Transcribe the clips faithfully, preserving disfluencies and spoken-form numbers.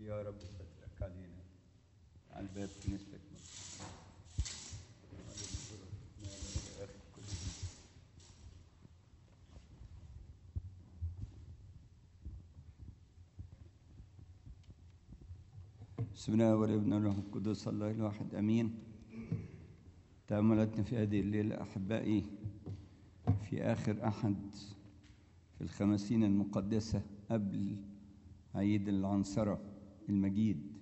يا رب سترك علينا على الباب كنيستك بسم الله والابن والروح القدس الله الواحد امين. تأملاتنا في هذه الليلة أحبائي في آخر أحد في الخمسين المقدسة قبل عيد العنصرة المجيد.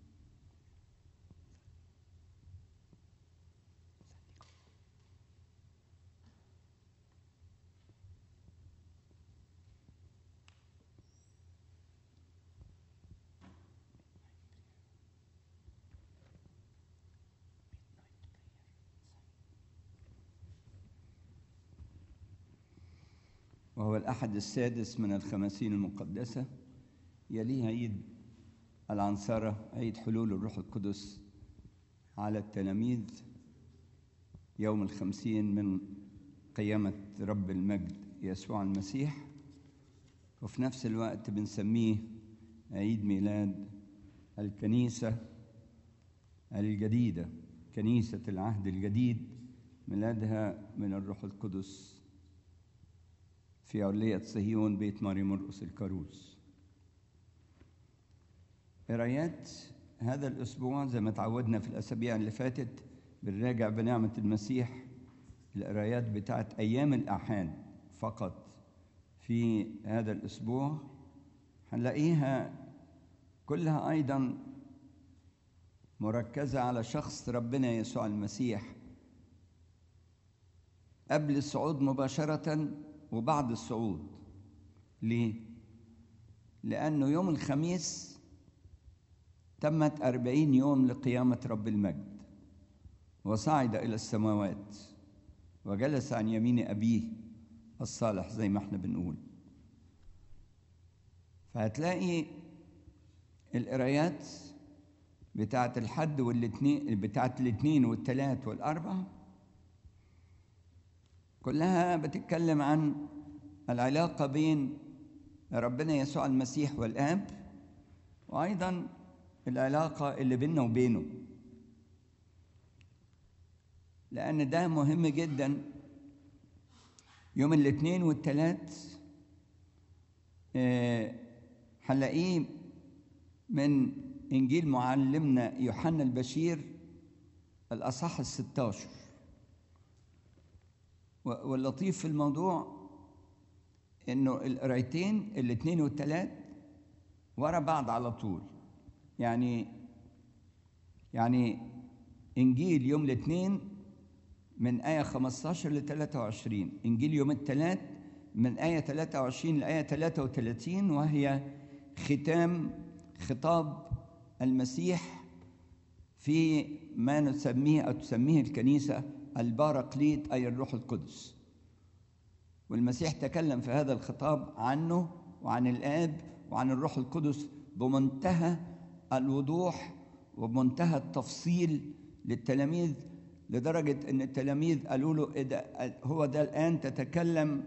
وهو الأحد السادس من الخمسين المقدسة، يليه عيد العنصرة، عيد حلول الروح القدس على التلاميذ يوم الخمسين من قيامة رب المجد يسوع المسيح، وفي نفس الوقت بنسميه عيد ميلاد الكنيسة الجديدة، كنيسة العهد الجديد، ميلادها من الروح القدس في علية صهيون بيت ماري مرقس الكاروس. قرايات هذا الأسبوع زي ما تعودنا في الأسابيع اللي فاتت بنراجع بنعمة المسيح القرايات بتاعت أيام الأحد فقط. في هذا الأسبوع هنلاقيها كلها أيضا مركزة على شخص ربنا يسوع المسيح قبل الصعود مباشرة وبعد الصعود. ليه؟ لأنه يوم الخميس تمت أربعين يوم لقيامة رب المجد، وصعد إلى السماوات وجلس عن يمين أبيه الصالح زي ما احنا بنقول. فهتلاقي القرايات بتاعت الحد والاثنين، بتاعت الاثنين والثلاث والأربع، كلها بتتكلم عن العلاقة بين ربنا يسوع المسيح والآب، وأيضا العلاقة اللي بيننا وبينه، لأن ده مهم جدا. يوم الاثنين والثلاث هنلاقيه آه من إنجيل معلمنا يوحنا البشير الأصحاح الستاشر. واللطيف في الموضوع إنه القرايتين الاثنين والثلاث ورا بعض على طول، يعني يعني إنجيل يوم الاثنين من آية خمسة عشر ل ثلاثة وعشرين، إنجيل يوم الثلاث من آية ثلاثة وعشرين لآية ثلاثة وثلاثين، وهي ختام خطاب المسيح في ما نسميه أو تسميه الكنيسة الباراكليت، أي الروح القدس. والمسيح تكلم في هذا الخطاب عنه وعن الآب وعن الروح القدس بمنتهى الوضوح وبمنتهى التفصيل للتلاميذ، لدرجة أن التلاميذ قالوا له إيه ده، هو ده الآن تتكلم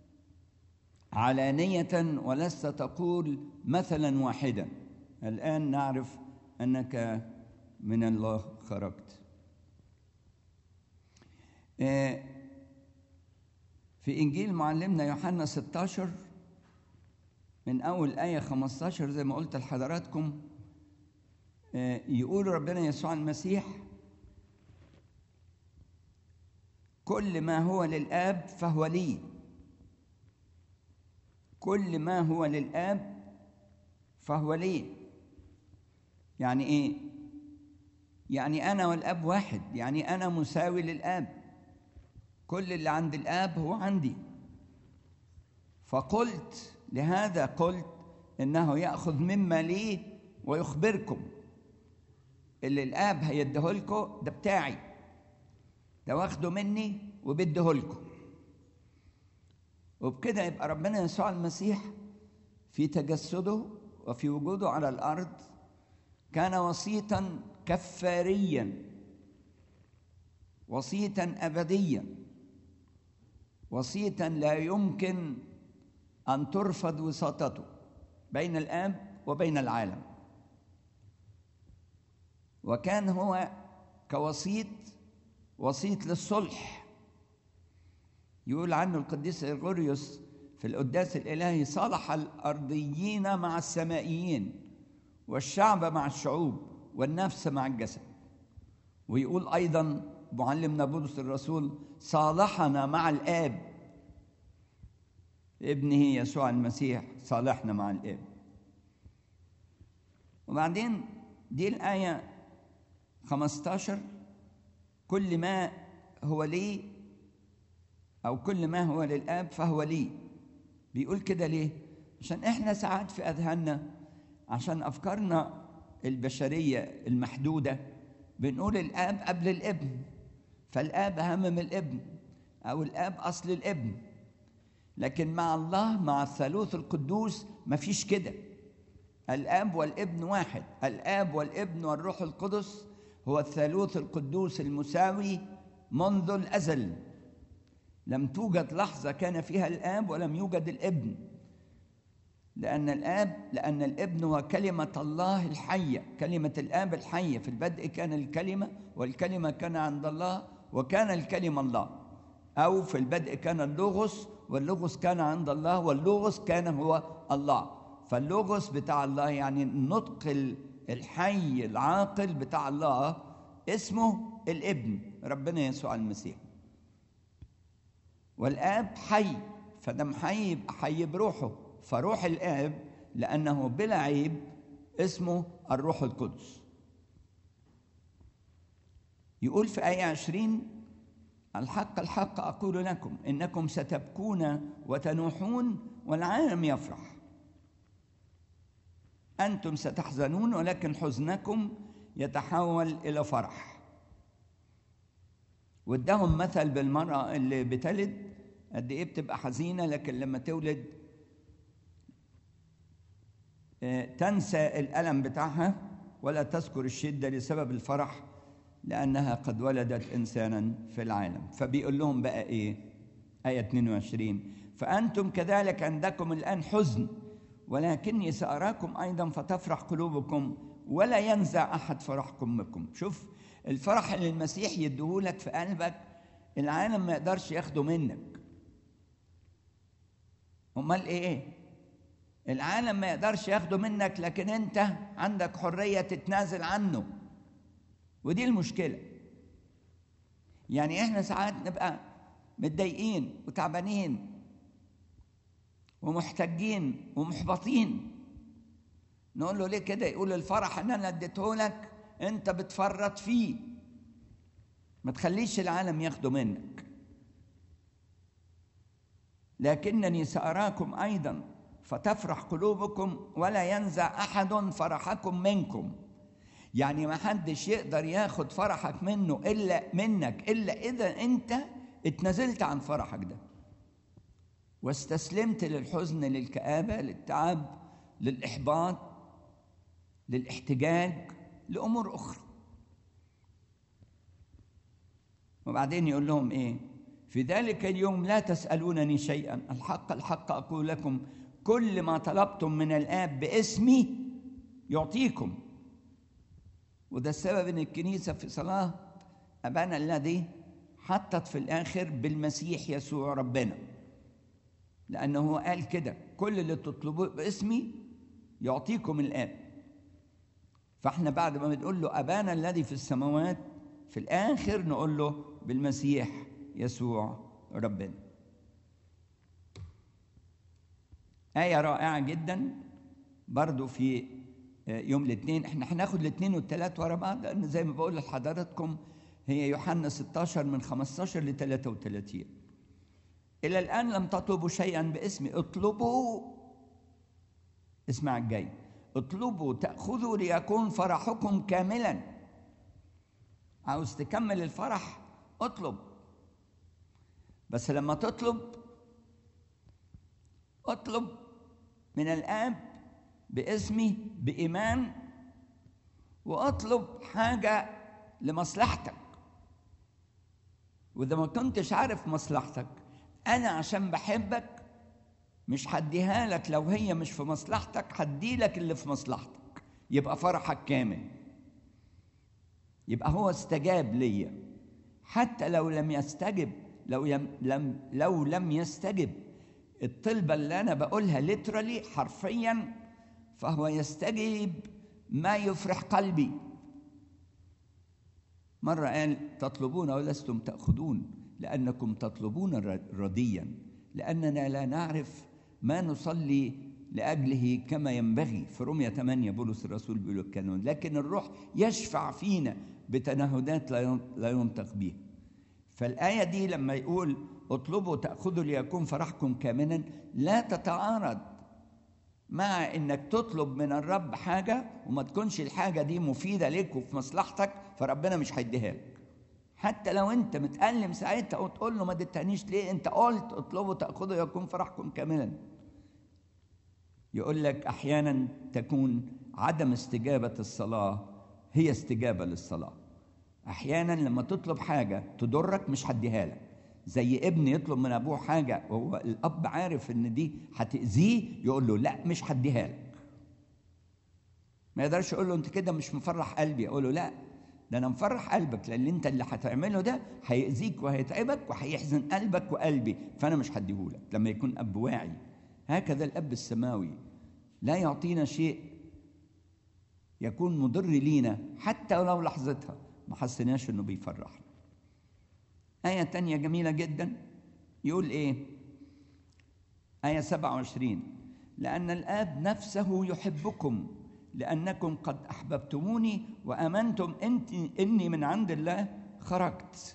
علانية ولست تقول مثلا واحدا، الآن نعرف أنك من الله خرجت. في إنجيل معلمنا يوحنا ستاشر من أول آية خمسة عشر زي ما قلت لحضراتكم، يقول ربنا يسوع المسيح: كل ما هو للآب فهو لي. كل ما هو للآب فهو لي. يعني إيه؟ يعني أنا والآب واحد، يعني أنا مساوي للآب، كل اللي عند الآب هو عندي. فقلت لهذا قلت إنه يأخذ مما لي ويخبركم. اللي الآب هيديه لكم ده بتاعي، ده واخده مني وبده لكم. وبكده يبقى ربنا يسوع المسيح في تجسده وفي وجوده على الأرض كان وسيطا كفاريا، وسيطا أبديا، وسيطا لا يمكن أن ترفض وساطته بين الآب وبين العالم. وكان هو كوسيط، وسيط للصلح. يقول عنه القديس غريغوريوس في القداس الإلهي: صالح الأرضيين مع السمائيين، والشعب مع الشعوب، والنفس مع الجسد. ويقول أيضا معلمنا بولس الرسول: صالحنا مع الآب، ابنه يسوع المسيح صالحنا مع الآب. وبعدين دي الآية خمسة عشر: كل ما هو لي أو كل ما هو للآب فهو لي. بيقول كده ليه؟ عشان إحنا ساعات في أذهاننا، عشان أفكارنا البشرية المحدودة، بنقول الآب قبل الابن، فالآب أهم من الابن، أو الآب أصل الابن. لكن مع الله، مع الثالوث القدوس، مفيش كده. الآب والابن واحد. الآب والابن والروح القدس هو الثالوث القدوس المساوي منذ الأزل. لم توجد لحظة كان فيها الآب ولم يوجد الابن، لأن الآب لأن الابن هو كلمة الله الحية، كلمة الآب الحية. في البدء كان الكلمة، والكلمة كان عند الله، وكان الكلمة الله. أو في البدء كان اللوغوس، واللوغوس كان عند الله، واللوغوس كان هو الله. فاللوغوس بتاع الله يعني النطق الحي العاقل بتاع الله، اسمه الابن ربنا يسوع المسيح. والآب حي، فدم حي يبقى حي بروحه، فروح الآب لأنه بلا عيب اسمه الروح القدس. يقول في آية عشرين: الحق الحق أقول لكم إنكم ستبكون وتنوحون والعالم يفرح. أنتم ستحزنون ولكن حزنكم يتحول إلى فرح. وادهم مثل بالمرأة اللي بتلد، قد إيه بتبقى حزينة، لكن لما تولد تنسى الألم بتاعها ولا تذكر الشدة لسبب الفرح، لأنها قد ولدت إنسانا في العالم. فبيقول لهم بقى إيه؟ آية اثنين وعشرين: فأنتم كذلك عندكم الآن حزن، ولكني سأراكم أيضا فتفرح قلوبكم ولا ينزع أحد فرحكم منكم. شوف الفرح اللي المسيح يديهولك في قلبك، العالم ما يقدرش ياخده منك. أمال إيه؟ العالم ما يقدرش ياخده منك، لكن أنت عندك حرية تتنازل عنه. ودي المشكلة. يعني إحنا ساعات نبقى متضايقين وتعبانين ومحتاجين ومحبطين، نقول له ليه كده؟ يقول الفرح ان انا اديته لك انت بتفرط فيه، ما تخليش العالم ياخده منك. لكنني سأراكم ايضا فتفرح قلوبكم ولا ينزع احد فرحكم منكم. يعني ما حدش يقدر ياخد فرحك منه الا منك الا اذا انت اتنازلت عن فرحك ده واستسلمت للحزن، للكآبة، للتعب، للإحباط، للاحتجاج، لأمور أخرى. وبعدين يقول لهم إيه؟ في ذلك اليوم لا تسألونني شيئا، الحق الحق أقول لكم كل ما طلبتم من الآب باسمي يعطيكم. وده السبب إن الكنيسة في صلاة أبانا الذي حطت في الآخر بالمسيح يسوع ربنا، لأنه قال كده: كل اللي تطلبوه باسمي يعطيكم الآب. فاحنا بعد ما بنقول له أبانا الذي في السماوات، في الآخر نقول له بالمسيح يسوع ربنا. آية رائعة جدا برضو في يوم الاثنين. احنا هناخد الاثنين والثلاث ورا بعض، لأن زي ما بقول لحضراتكم هي يوحنا ستة عشر من خمسة عشر ل ثلاثة وثلاثين. إلى الآن لم تطلبوا شيئا باسمي، اطلبوا، اسمع الجاي، اطلبوا تأخذوا ليكون فرحكم كاملا. عاوز تكمل الفرح؟ اطلب. بس لما تطلب، اطلب من الآب باسمي بإيمان، واطلب حاجة لمصلحتك. وإذا ما كنتش عارف مصلحتك، أنا عشان بحبك مش هديها لك لو هي مش في مصلحتك، هدي لك اللي في مصلحتك، يبقى فرحك كامل. يبقى هو استجاب ليا. حتى لو لم يستجب، لو يم لم لو لم يستجب الطلبة اللي أنا بقولها literally حرفيا، فهو يستجيب ما يفرح قلبي. مرة قال: تطلبون ولستم تأخذون لأنكم تطلبون رديا، لأننا لا نعرف ما نصلي لأجله كما ينبغي. في رومية ثمانية بولس الرسول بيقول الكلام، لكن الروح يشفع فينا بتنهدات لا ينطق بها. فالآية دي لما يقول اطلبوا تأخذوا ليكون فرحكم كاملا، لا تتعارض مع انك تطلب من الرب حاجة وما تكونش الحاجة دي مفيدة لك وفي مصلحتك، فربنا مش هيديها لك. حتى لو انت متألم ساعتها وتقول له ما اديتنيش ليه، انت قلت اطلبوا تأخذوا يكون فرحكم كاملا. يقول لك احيانا تكون عدم استجابة الصلاة هي استجابة للصلاة. احيانا لما تطلب حاجة تضرك مش هديها لك، زي ابن يطلب من ابوه حاجة وهو الاب عارف ان دي هتأذيه، يقول له لا مش هديها لك. ما يقدرش يقول له انت كده مش مفرح قلبي، اقول له لا ده انا مفرح قلبك، لان انت اللي هتعمله ده هيأذيك وهيتعبك وهيحزن قلبك وقلبي، فانا مش هديهولك. لما يكون اب واعي هكذا الاب السماوي لا يعطينا شيء يكون مضر لينا حتى ولو لحظتها ما حسناش انه بيفرحنا. آية تانية جميلة جدا يقول إيه؟ آية سبعة وعشرين: لأن الآب نفسه يحبكم لأنكم قد أحببتموني وآمنتم أنت إني من عند الله خرجت.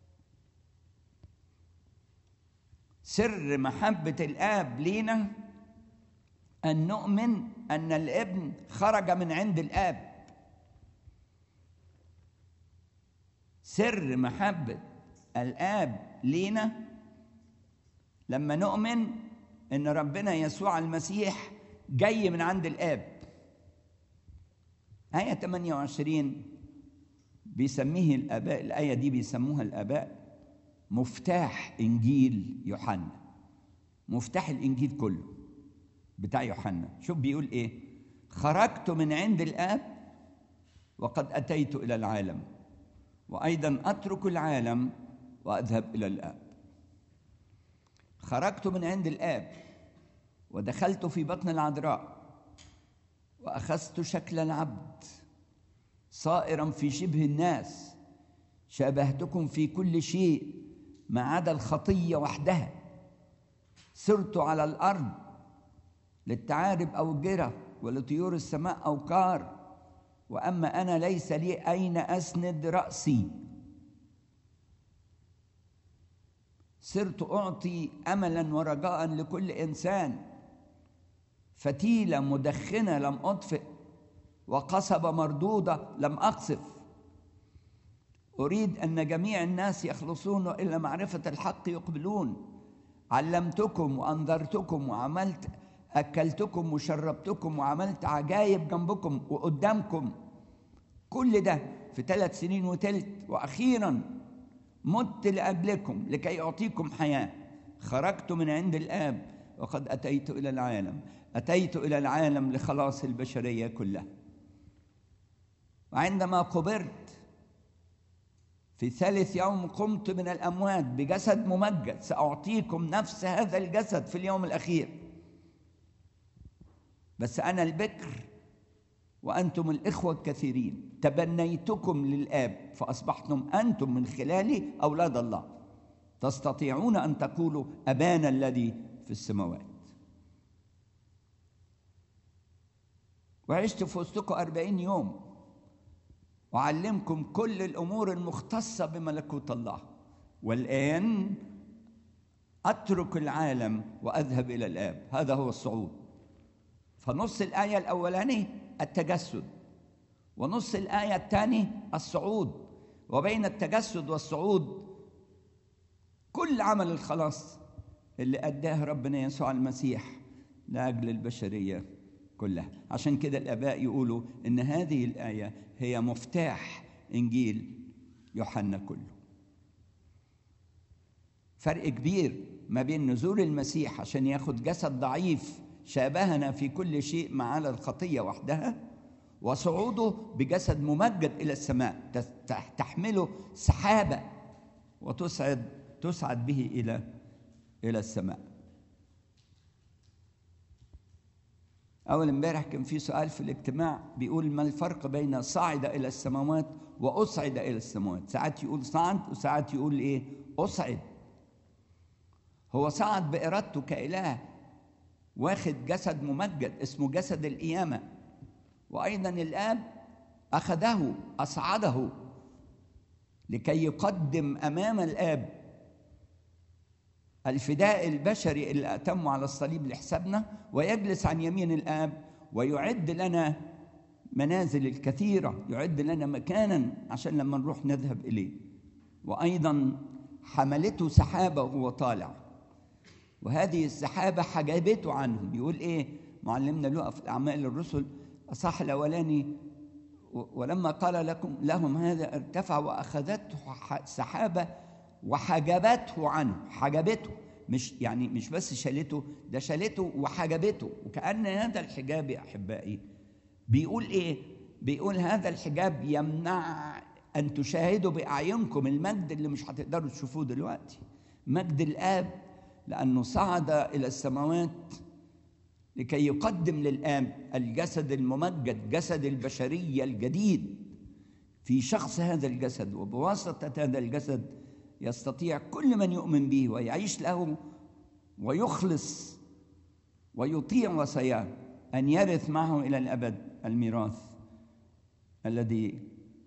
سر محبة الآب لينا أن نؤمن أن الابن خرج من عند الآب. سر محبة الآب لينا لما نؤمن إن ربنا يسوع المسيح جاي من عند الآب. آية ثمانية وعشرين بيسميه الآباء، الآية دي بيسموها الآباء مفتاح إنجيل يوحنا، مفتاح الإنجيل كله بتاع يوحنا. شوف بيقول إيه: خرجت من عند الآب وقد أتيت إلى العالم، وأيضا أترك العالم وأذهب إلى الآب. خرجت من عند الآب ودخلت في بطن العذراء وأخذت شكل العبد صائرا في شبه الناس، شابهتكم في كل شيء ما عدا الخطية وحدها. سرت على الأرض للثعالب أوجرة ولطيور السماء أوقار، وأما أنا ليس لي أين أسند رأسي. صرت أعطي أملا ورجاء لكل إنسان، فتيلة مدخنة لم أطفئ، وقصبة مردودة لم أقصف. أريد أن جميع الناس يخلصون إلى معرفة الحق يقبلون. علمتكم وأنذرتكم وعملت، أكلتكم وشربتكم وعملت عجائب جنبكم وقدامكم، كل ده في ثلاث سنين وثلث، وأخيرا مت لأجلكم لكي أعطيكم حياة. خرجت من عند الآب وقد أتيت إلى العالم. أتيت إلى العالم لخلاص البشرية كلها. وعندما قبرت في ثالث يوم قمت من الأموات بجسد ممجد، سأعطيكم نفس هذا الجسد في اليوم الأخير. بس أنا البكر وأنتم الإخوة الكثيرين، تبنيتكم للآب فأصبحتم أنتم من خلالي أولاد الله، تستطيعون أن تقولوا أبانا الذي في السماوات. وعشت في وسطكم أربعين يوم وأعلمكم كل الأمور المختصة بملكوت الله، والآن أترك العالم وأذهب إلى الآب. هذا هو الصعود. فنص الآية الأولاني التجسد، ونص الآية الثاني الصعود، وبين التجسد والصعود كل عمل الخلاص اللي أداه ربنا يسوع المسيح لأجل البشرية كلها. عشان كده الآباء يقولوا إن هذه الآية هي مفتاح إنجيل يوحنا كله. فرق كبير ما بين نزول المسيح عشان ياخد جسد ضعيف شابهنا في كل شيء ما عدا الخطية وحدها، وصعوده بجسد ممجد إلى السماء، تحمله سحابة وتصعد تصعد به إلى إلى السماء. أول امبارح كان في سؤال في الاجتماع بيقول ما الفرق بين صعد إلى السماوات وأصعد إلى السماوات؟ ساعات يقول صعد وساعات يقول إيه؟ أصعد. هو صعد بإرادته كإله، واخد جسد ممجد اسمه جسد القيامة، وأيضا الآب أخذه أصعده لكي يقدم أمام الآب الفداء البشري اللي أتمه على الصليب لحسابنا، ويجلس عن يمين الآب ويعد لنا منازل الكثيرة، يعد لنا مكانا عشان لما نروح نذهب إليه. وأيضا حملته سحابة وهو طالع، وهذه السحابة حجبته عنهم. بيقول إيه معلمنا لوقا في أعمال الرسل أصح الأولاني، ولما قال لكم لهم هذا ارتفع وأخذته سحابة وحجبته عنه. حجبته، مش يعني مش بس شالته، ده شالته وحجبته. وكأن هذا الحجاب يا أحبائي بيقول إيه؟ بيقول هذا الحجاب يمنع أن تشاهدوا بأعينكم المجد اللي مش هتقدروا تشوفوه دلوقتي، مجد الآب، لأنه صعد إلى السماوات لكي يقدم للآب الجسد الممجد، جسد البشرية الجديد في شخص هذا الجسد، وبواسطة هذا الجسد يستطيع كل من يؤمن به ويعيش له ويخلص ويطيع وصاياه أن يرث معه إلى الأبد الميراث الذي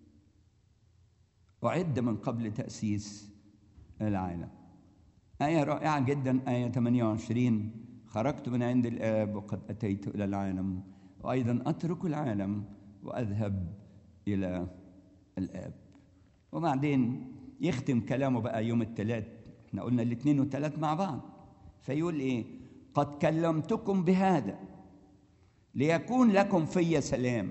أعد من قبل تأسيس العالم. آية رائعة جدا، آية ثمانية وعشرين: خرجت من عند الآب وقد أتيت إلى العالم، وأيضا أترك العالم وأذهب إلى الآب. وبعدين يختم كلامه بقى يوم الثلاث، احنا قلنا الاثنين والثلاث مع بعض، فيقول إيه؟ قد كلمتكم بهذا ليكون لكم في سلام.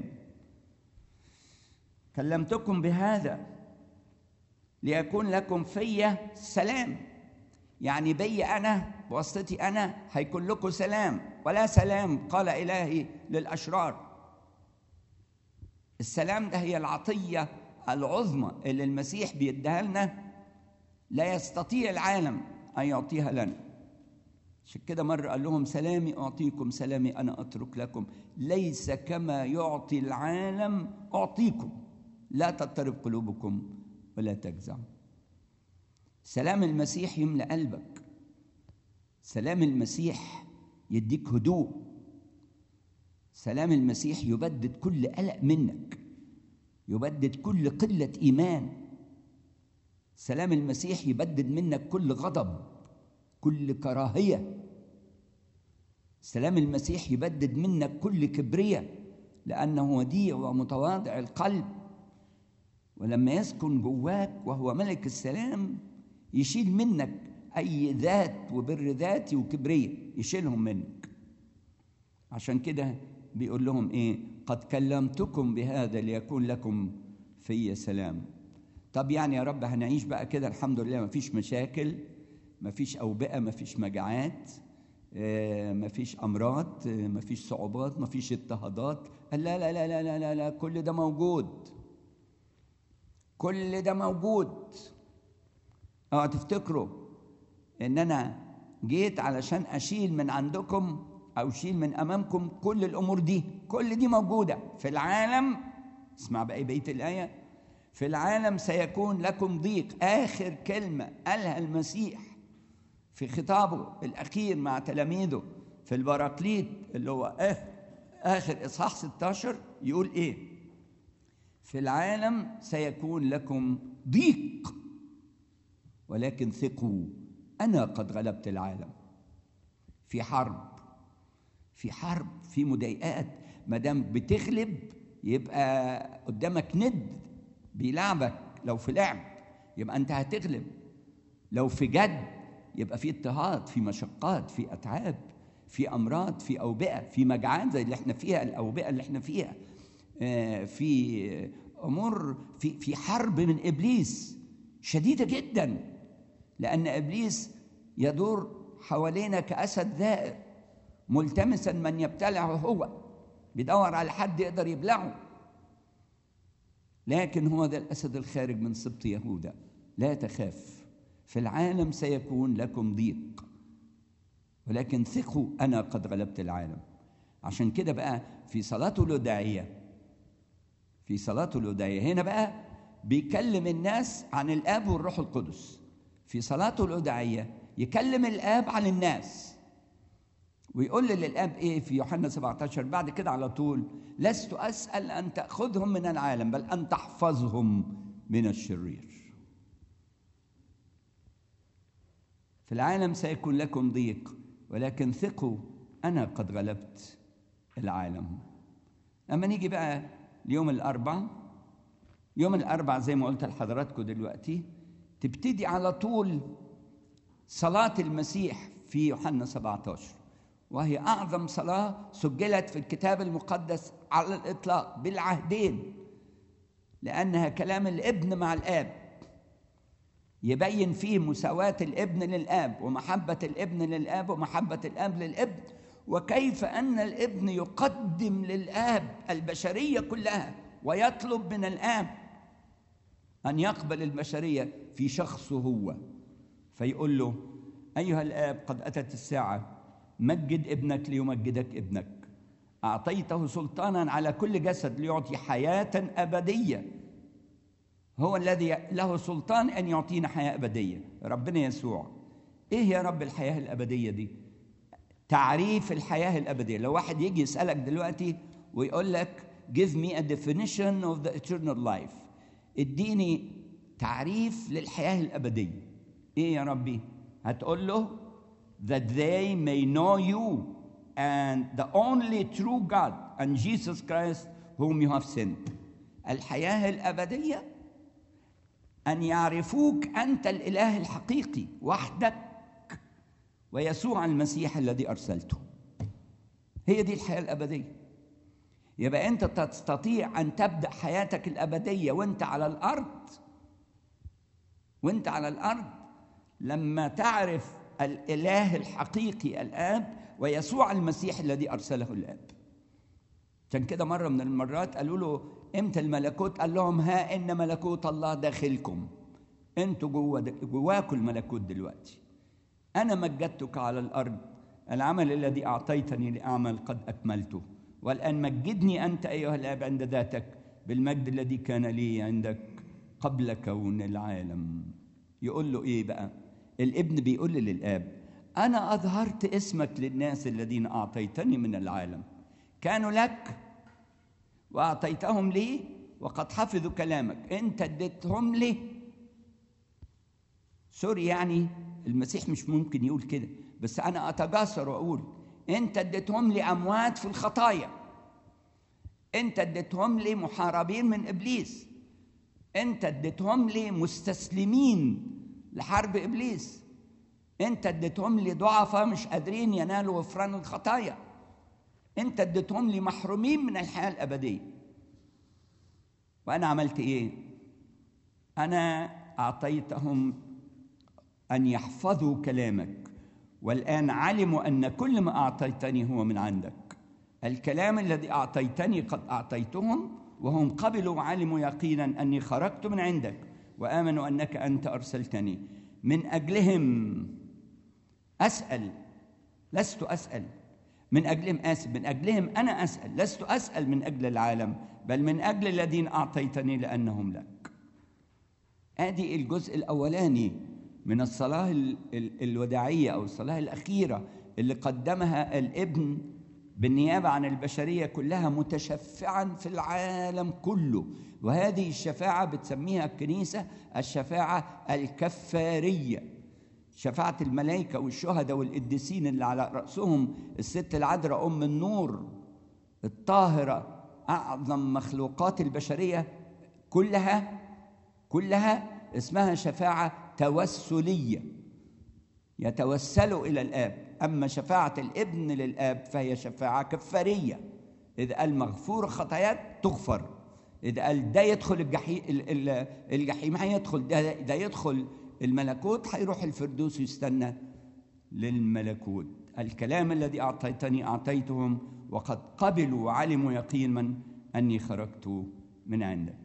كلمتكم بهذا ليكون لكم في سلام، يعني بي أنا، بواسطتي أنا هيكون لكم سلام. ولا سلام قال إلهي للأشرار. السلام ده هي العطية العظمى اللي المسيح بيديها لنا، لا يستطيع العالم أن يعطيها لنا. عشان كده مرة قال لهم سلامي أعطيكم، سلامي أنا أترك لكم، ليس كما يعطي العالم أعطيكم، لا تضطرب قلوبكم ولا تجزع. سلام المسيح يملأ قلبك، سلام المسيح يديك هدوء، سلام المسيح يبدد كل قلق منك، يبدد كل قلة إيمان. سلام المسيح يبدد منك كل غضب، كل كراهية. سلام المسيح يبدد منك كل كبرية، لأنه وديع ومتواضع القلب. ولما يسكن جواك وهو ملك السلام يشيل منك أي ذات وبر ذاتي وكبرية، يشيلهم منك. عشان كده بيقول لهم إيه؟ قد كلمتكم بهذا ليكون لكم في سلام. طب يعني يا رب هنعيش بقى كده الحمد لله، مفيش مشاكل، مفيش أوبئة، مفيش مجاعات، مفيش أمراض، مفيش صعوبات، مفيش اضطهادات. لا لا لا لا لا لا لا، كل ده موجود، كل ده موجود. اوعوا تفتكروا ان انا جيت علشان اشيل من عندكم او اشيل من امامكم كل الامور دي. كل دي موجوده في العالم. اسمع بقى بقيه الايه: في العالم سيكون لكم ضيق. اخر كلمه قالها المسيح في خطابه الاخير مع تلاميذه في البراكليت اللي هو اخر اصحاح ستة عشر، يقول ايه؟ في العالم سيكون لكم ضيق ولكن ثقوا أنا قد غلبت العالم. في حرب، في حرب، في مضايقات. ما دام بتغلب يبقى قدامك ند بيلعبك. لو في لعب يبقى أنت هتغلب، لو في جد يبقى في اضطهاد، في مشقات، في أتعاب، في أمراض، في أوبئة، في مجاعات زي اللي احنا فيها، الأوبئة اللي احنا فيها، في أمور، في في حرب من إبليس شديدة جدا، لأن إبليس يدور حوالينا كأسد ذائر ملتمسا من يبتلعه. هو بيدور على حد يقدر يبلعه، لكن هو ذا الأسد الخارج من سبط يهوذا، لا تخاف، في العالم سيكون لكم ضيق، ولكن ثقوا أنا قد غلبت العالم. عشان كده بقى في صلاته الوداعية في صلاته الوداعية هنا بقى بيكلم الناس عن الآب والروح القدس. في صلاته الوداعية يكلم الآب عن الناس، ويقول للآب إيه في يوحنا سبعة عشر بعد كده على طول: لست أسأل أن تأخذهم من العالم، بل أن تحفظهم من الشرير. في العالم سيكون لكم ضيق، ولكن ثقوا أنا قد غلبت العالم. لما نيجي بقى ليوم الأربع، يوم الأربع زي ما قلت لحضراتكم دلوقتي تبتدي على طول صلاة المسيح في يوحنا سبعة عشر، وهي أعظم صلاة سجلت في الكتاب المقدس على الإطلاق بالعهدين، لأنها كلام الابن مع الآب، يبين فيه مساواة الابن للآب ومحبة الابن للآب ومحبة الآب للابن، وكيف أن الابن يقدم للآب البشرية كلها ويطلب من الآب أن يقبل البشرية في شخصه هو. فيقول له: أيها الآب، قد أتت الساعة، مجد ابنك ليمجدك ابنك، أعطيته سلطانا على كل جسد ليعطي حياة أبدية. هو الذي له سلطان أن يعطينا حياة أبدية، ربنا يسوع. إيه يا رب الحياة الأبدية دي؟ تعريف الحياة الأبدية. لو واحد يجي يسألك دلوقتي ويقول لك give me a definition of the eternal life، اديني تعريف للحياة الأبدية، إيه يا ربي؟ هتقول له that they may know you and the only true God and Jesus Christ whom you have sent. الحياة الأبدية أن يعرفوك أنت الإله الحقيقي وحدك ويسوع المسيح الذي أرسلته. هي دي الحياة الأبدية. يبقى أنت تستطيع أن تبدأ حياتك الأبدية وأنت على الأرض وأنت على الأرض لما تعرف الإله الحقيقي الآب ويسوع المسيح الذي أرسله الآب. عشان كده مرة من المرات قالوا له: إمتى الملكوت؟ قال لهم: ها إن ملكوت الله داخلكم، أنتوا جوا جواكم الملكوت دلوقتي. أنا مجدتك على الأرض، العمل الذي أعطيتني لأعمل قد أكملته، والآن مجدني أنت أيها الآب عند ذاتك بالمجد الذي كان لي عندك قبل كون العالم. يقول له إيه بقى؟ الابن بيقول للآب: أنا أظهرت اسمك للناس الذين أعطيتني من العالم، كانوا لك وأعطيتهم لي وقد حفظوا كلامك. أنت اديتهم لي. سوري، يعني المسيح مش ممكن يقول كده، بس أنا أتجاسر وأقول: أنت اديتهم لي أموات في الخطايا، أنت اديتهم لي محاربين من إبليس، أنت اديتهم لي مستسلمين لحرب إبليس، أنت اديتهم لي ضعفاء مش قادرين ينالوا غفران الخطايا، أنت اديتهم لي محرومين من الحياة الأبدية. وأنا عملت إيه؟ أنا أعطيتهم أن يحفظوا كلامك، والآن علموا أن كل ما أعطيتني هو من عندك. الكلام الذي أعطيتني قد أعطيتهم، وهم قبلوا وعلموا يقينا أني خرجت من عندك، وآمنوا أنك أنت أرسلتني. من أجلهم أسأل، لست أسأل من أجلهم، آسف، من أجلهم أنا أسأل، لست أسأل من أجل العالم، بل من أجل الذين أعطيتني لأنهم لك. هذه الجزء الأولاني من الصلاة الوداعية أو الصلاة الأخيرة اللي قدمها الابن بالنيابة عن البشرية كلها، متشفعا في العالم كله. وهذه الشفاعة بتسميها الكنيسة الشفاعة الكفارية، شفاعة الملائكة والشهداء والقديسين اللي على رأسهم الست العذراء أم النور الطاهرة، أعظم مخلوقات البشرية كلها كلها اسمها شفاعة توسلية، يتوسلوا إلى الآب. أما شفاعة الابن للآب فهي شفاعة كفارية. إذا قال مغفور خطاياك تغفر، إذا قال ده يدخل الجحيم الجحيم هيدخل، ده, ده يدخل الملكوت هيروح الفردوس يستنى للملكوت. الكلام الذي أعطيتني أعطيتهم، وقد قبلوا وعلموا يقينا أني خرجت من عندك.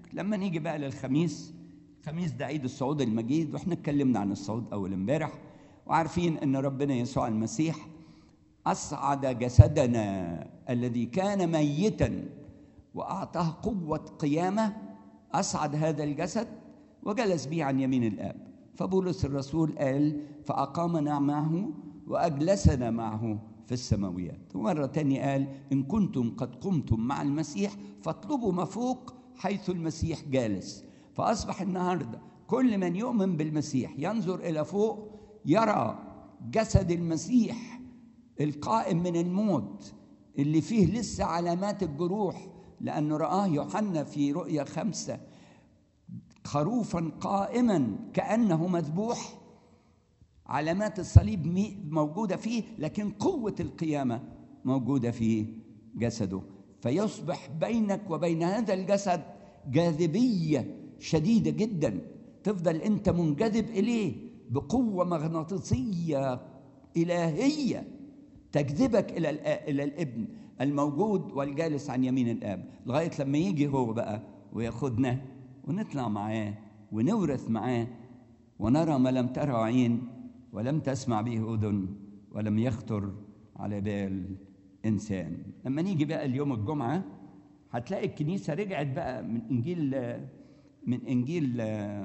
لما نيجي بقى للخميس، الخميس ده عيد الصعود المجيد، واحنا اتكلمنا عن الصعود اول امبارح، وعارفين ان ربنا يسوع المسيح اصعد جسدنا الذي كان ميتا واعطاه قوه قيامه، اصعد هذا الجسد وجلس به عن يمين الاب. فبولس الرسول قال فاقامنا معه واجلسنا معه في السماويات. ومره تانية قال ان كنتم قد قمتم مع المسيح فاطلبوا ما فوق حيث المسيح جالس. فاصبح النهارده كل من يؤمن بالمسيح ينظر الى فوق، يرى جسد المسيح القائم من الموت اللي فيه لسه علامات الجروح، لأنه رآه يوحنا في رؤيا خمسة خروفا قائما كأنه مذبوح، علامات الصليب موجودة فيه، لكن قوة القيامة موجودة في جسده. فيصبح بينك وبين هذا الجسد جاذبية شديدة جدا، تفضل أنت منجذب إليه بقوة مغناطيسية إلهية تجذبك إلى إلى الابن الموجود والجالس عن يمين الآب، لغاية لما يجي هو بقى وياخدنا ونطلع معاه ونورث معاه ونرى ما لم تره عين ولم تسمع به أذن ولم يخطر على بال إنسان. لما نيجي بقى اليوم الجمعة هتلاقي الكنيسة رجعت بقى من إنجيل من إنجيل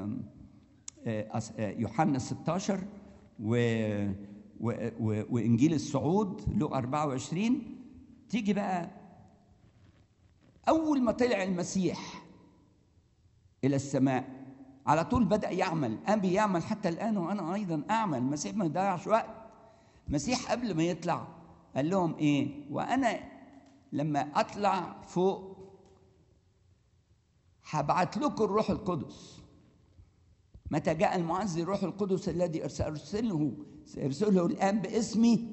يوحنا ستاشر و وإنجيل الصعود لوقا أربعة وعشرين. تيجي بقى أول ما طلع المسيح إلى السماء على طول بدأ يعمل، أبي يعمل حتى الآن وأنا أيضا أعمل. المسيح ما يضيعش وقت. المسيح قبل ما يطلع قال لهم إيه؟ وأنا لما أطلع فوق هبعت لكم الروح القدس. متى جاء المعزي الروح القدس الذي أرسله سيرسله الآن باسمي،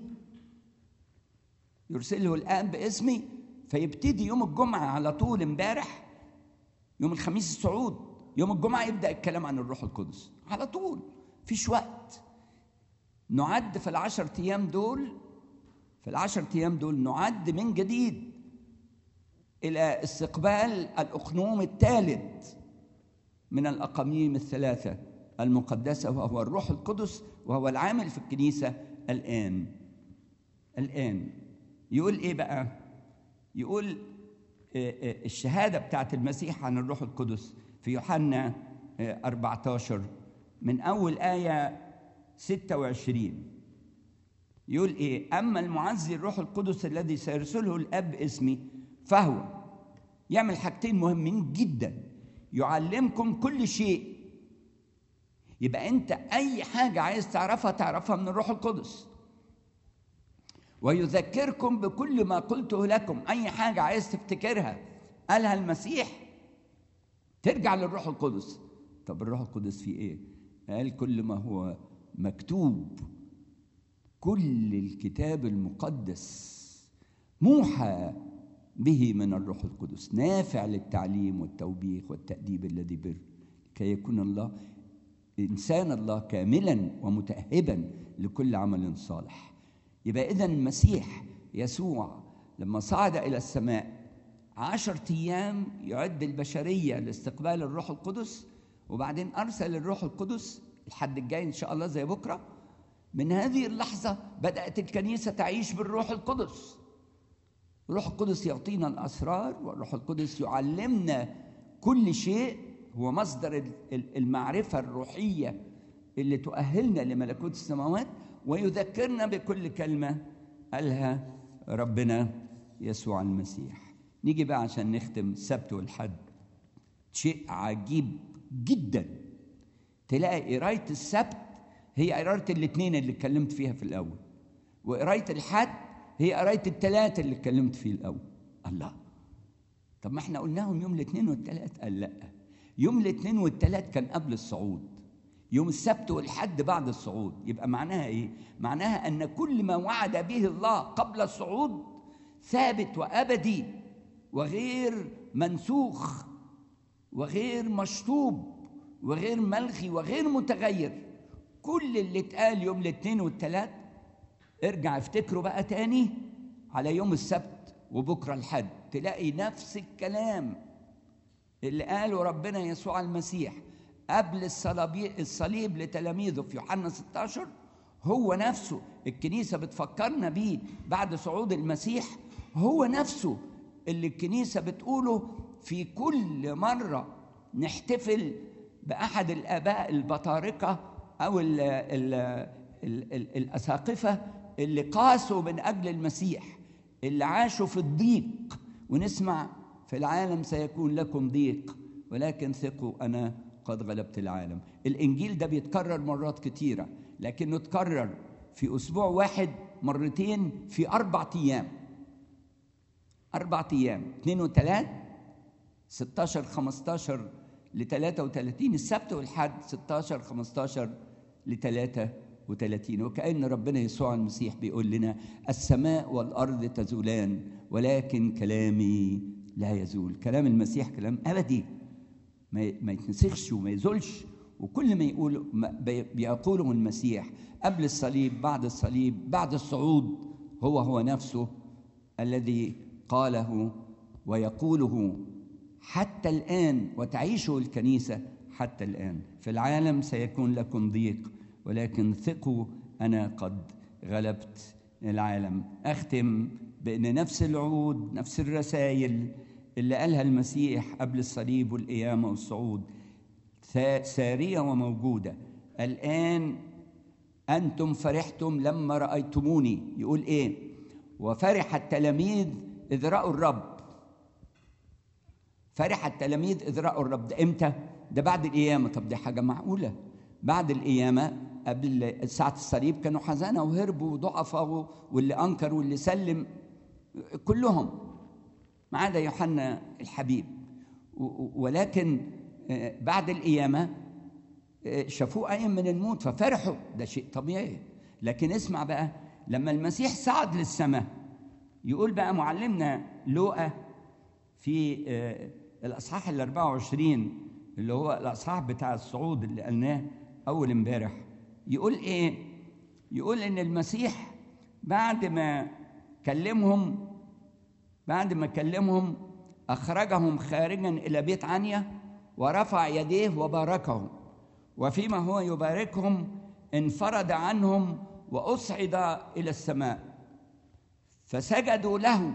يرسله الآن باسمي. فيبتدي يوم الجمعة على طول، امبارح يوم الخميس الصعود، يوم الجمعة يبدأ الكلام عن الروح القدس على طول، فيش وقت. نعد في العشر أيام دول في العشر أيام دول نعد من جديد إلى استقبال الأقنوم الثالث من الأقانيم الثلاثة المقدسة، وهو الروح القدس، وهو العامل في الكنيسة الآن. الآن يقول إيه بقى؟ يقول الشهادة بتاعت المسيح عن الروح القدس في يوحنا أربعة عشر من أول آية ستة وعشرين. يقول إيه؟ أما المعزي الروح القدس الذي سيرسله الأب اسمي فهو يعمل حاجتين مهمين جدا، يعلمكم كل شيء. يبقى أنت أي حاجة عايز تعرفها تعرفها من الروح القدس. ويذكركم بكل ما قلته لكم، أي حاجة عايز تفتكرها قالها المسيح ترجع للروح القدس. طب الروح القدس فيه إيه؟ قال كل ما هو مكتوب، كل الكتاب المقدس موحى به من الروح القدس، نافع للتعليم والتوبيخ والتأديب الذي بر، كي يكون الله إنسان الله كاملا ومتأهبا لكل عمل صالح. يبقى إذن المسيح يسوع لما صعد إلى السماء عشر أيام يعد البشرية لاستقبال الروح القدس، وبعدين أرسل الروح القدس الحد الجاي إن شاء الله زي بكرة. من هذه اللحظة بدأت الكنيسة تعيش بالروح القدس. الروح القدس يعطينا الأسرار، والروح القدس يعلمنا كل شيء، هو مصدر المعرفة الروحية اللي تؤهلنا لملكوت السماوات، ويذكرنا بكل كلمة قالها ربنا يسوع المسيح. نيجي بقى عشان نختم السبت والحد. شيء عجيب جدا تلاقي قراية السبت هي قراية الاثنين اللي اتكلمت فيها في الأول، وقراية الحد هي قراية الثلاثة اللي اتكلمت فيه الأول. الله، طب ما احنا قلناهم يوم الاثنين والثلاث. قال لا، يوم الاثنين والثلاث كان قبل الصعود، يوم السبت والحد بعد الصعود. يبقى معناها ايه؟ معناها ان كل ما وعد به الله قبل الصعود ثابت وابدي وغير منسوخ وغير مشطوب وغير ملغي وغير متغير. كل اللي اتقال يوم الاثنين والثلاث ارجع افتكروا بقى تاني على يوم السبت وبكرة الحد، تلاقي نفس الكلام اللي قاله ربنا يسوع المسيح قبل الصليب لتلاميذه في يوحنا ستة عشر هو نفسه الكنيسة بتفكرنا بيه بعد صعود المسيح، هو نفسه اللي الكنيسة بتقوله في كل مرة نحتفل بأحد الآباء البطاركة أو ال ال ال ال الأساقفة اللي قاسوا من أجل المسيح، اللي عاشوا في الضيق، ونسمع في العالم سيكون لكم ضيق ولكن ثقوا أنا قد غلبت العالم. الإنجيل ده بيتكرر مرات كتيرة، لكنه اتكرر في أسبوع واحد مرتين في أربع أيام أربع أيام اثنين وثلاث ستاشر خمستاشر لثلاثة وثلاثين، السبت والحد ستاشر خمستاشر لثلاثة وثلاثين. وكأن ربنا يسوع المسيح بيقول لنا السماء والأرض تزولان ولكن كلامي لا يزول. كلام المسيح كلام أبدي ما يتنسخش وما يزولش، وكل ما يقول بيقوله المسيح قبل الصليب بعد الصليب بعد الصعود هو هو نفسه الذي قاله ويقوله حتى الآن وتعيشه الكنيسة حتى الآن. في العالم سيكون لكم ضيق ولكن ثقوا أنا قد غلبت العالم. أختم بأن نفس الوعود نفس الرسائل اللي قالها المسيح قبل الصليب والقيامة والصعود سارية وموجودة الآن. أنتم فرحتم لما رأيتموني، يقول إيه؟ وفرح التلاميذ إذ رأوا الرب. فرح التلاميذ إذ رأوا الرب. ده إمتى؟ ده بعد القيامة. طب دي حاجة معقولة؟ بعد القيامة قبل ساعة الصليب كانوا حزانة وهربوا وضعفوا، واللي أنكر واللي سلم كلهم ما عدا يوحنا الحبيب. ولكن بعد القيامة شافوه قايم من الموت ففرحوا، ده شيء طبيعي. لكن اسمع بقى، لما المسيح صعد للسماء يقول بقى معلمنا لوقا في الأصحاح الأربعة وعشرين اللي هو الأصحاح بتاع الصعود اللي قلناه أول امبارح، يقول إيه؟ يقول إن المسيح بعد ما كلمهم بعد ما كلمهم أخرجهم خارجا إلى بيت عنيا ورفع يديه وباركهم، وفيما هو يباركهم انفرد عنهم وأصعد إلى السماء فسجدوا له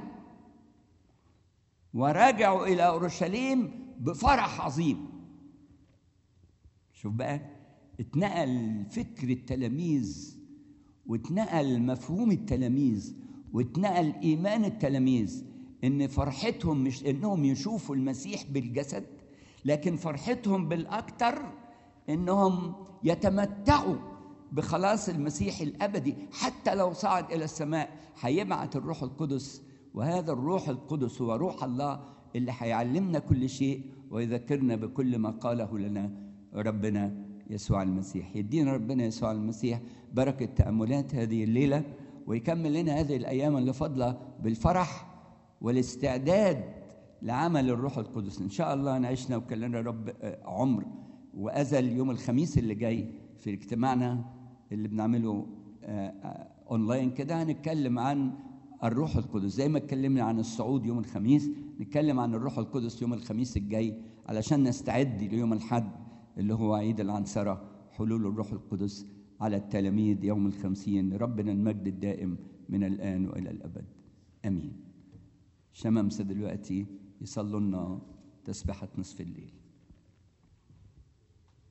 ورجعوا إلى أورشليم بفرح عظيم. شوف بقى، اتنقل فكر التلاميذ واتنقل مفهوم التلاميذ واتنقل إيمان التلاميذ، إن فرحتهم مش إنهم يشوفوا المسيح بالجسد، لكن فرحتهم بالأكثر إنهم يتمتعوا بخلاص المسيح الأبدي. حتى لو صعد إلى السماء هيبعت الروح القدس، وهذا الروح القدس هو روح الله اللي هيعلمنا كل شيء ويذكرنا بكل ما قاله لنا ربنا يسوع المسيح. يدينا ربنا يسوع المسيح بركة تأملات هذه الليلة، ويكمل لنا هذه الأيام اللي فاضلة بالفرح والاستعداد لعمل الروح القدس. إن شاء الله نعيشنا وكلنا رب عمر وأزل يوم الخميس اللي جاي في اجتماعنا اللي بنعمله أونلاين كده، هنتكلم عن الروح القدس زي ما اتكلمنا عن الصعود يوم الخميس، نتكلم عن الروح القدس يوم الخميس الجاي علشان نستعد ليوم الحد اللي هو عيد العنصرة، حلول الروح القدس على التلاميذ يوم الخمسين. ربنا المجد الدائم من الآن وإلى الأبد آمين. شمامسة دلوقتي يصلوا لنا تسبيحة نصف الليل.